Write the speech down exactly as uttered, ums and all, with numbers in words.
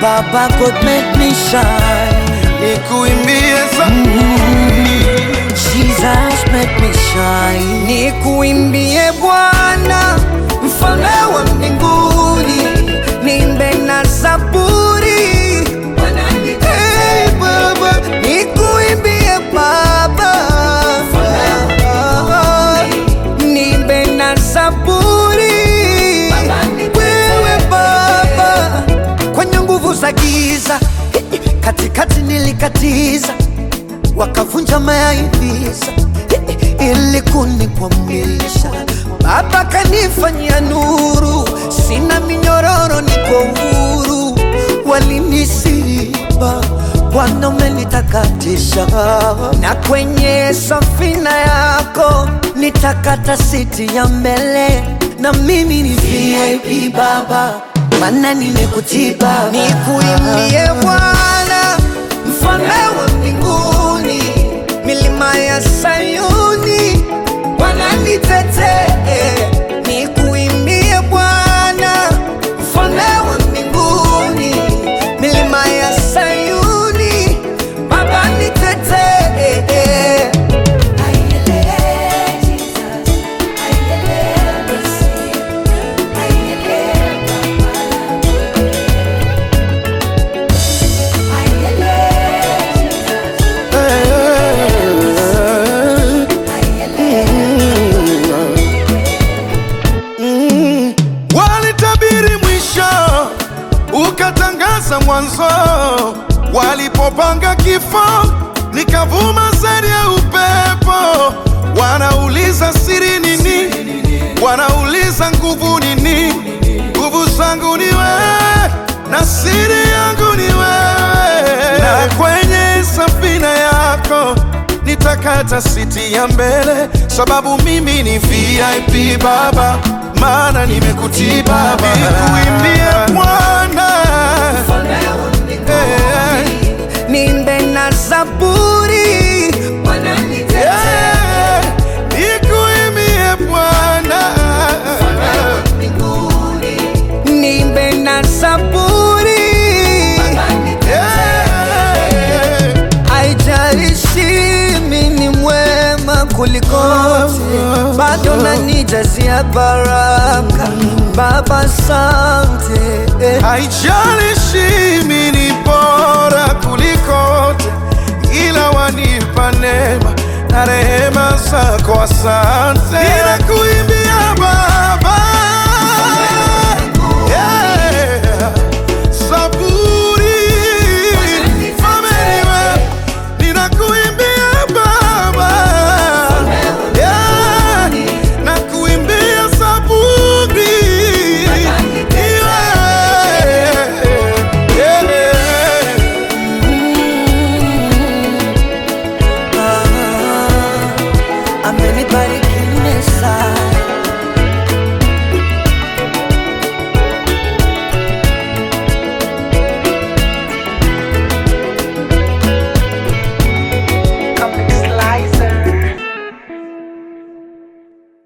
Baba God make me shine. Nikuimbie zaburi. Jesus make me shine. Nikuimbie Bwana mfalme wa mbinguni, niimbe na zaburi. Hey Baba, nikuimbie Baba, niimbe na zaburi. Wewe Baba, kwenye nguvu za giza katikati nilikatiza, wakavunja mayaivisa ili kunikwamisha. Baba kanifanyia nuru, sina minyororo, niko huru. Walinisiba, Bwana umenitakatisha, na kwenye safina yako nitakata siti ya mbele. Na mimi ni V I P Baba, maana nimekutii Baba. Nikuimbie Bwana mfalme wa mbinguni, milima ya Sayuni wananitetee. Nikuimbie Bwana mfalme wa mbinguni, milima ya Sayuni Baba nitetee. Ukatangaza mwanzo, walipopanga kifo nikavuma sari ya upepo. Wanauliza siri nini, wanauliza nguvu nini. Nguvu zangu ni wewe na siri yangu ni wewe, na kwenye safina yako nitakata siti ya mbele, sababu mimi ni V I P Baba, maana nimekutii Baba. Nikuimbie Bwana niimbe na zaburi. Yeah, nikuimbie Bwana niimbe na zaburi. Haijalishi mimi ni mwema kulikoti, bado nanijazia baraka Baba, asante. haijalishi mimi nipo